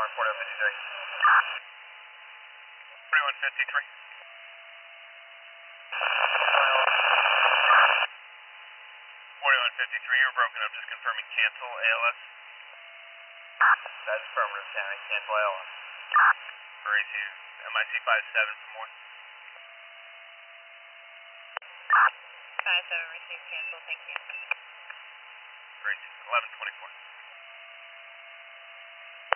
on 4153. 4153. 4153, you're broken up, just confirming cancel ALS. That's affirmative, County, cancel ALS. For AC, MIC 57 for more. 57 received cancel, thank you. For AC, 1124.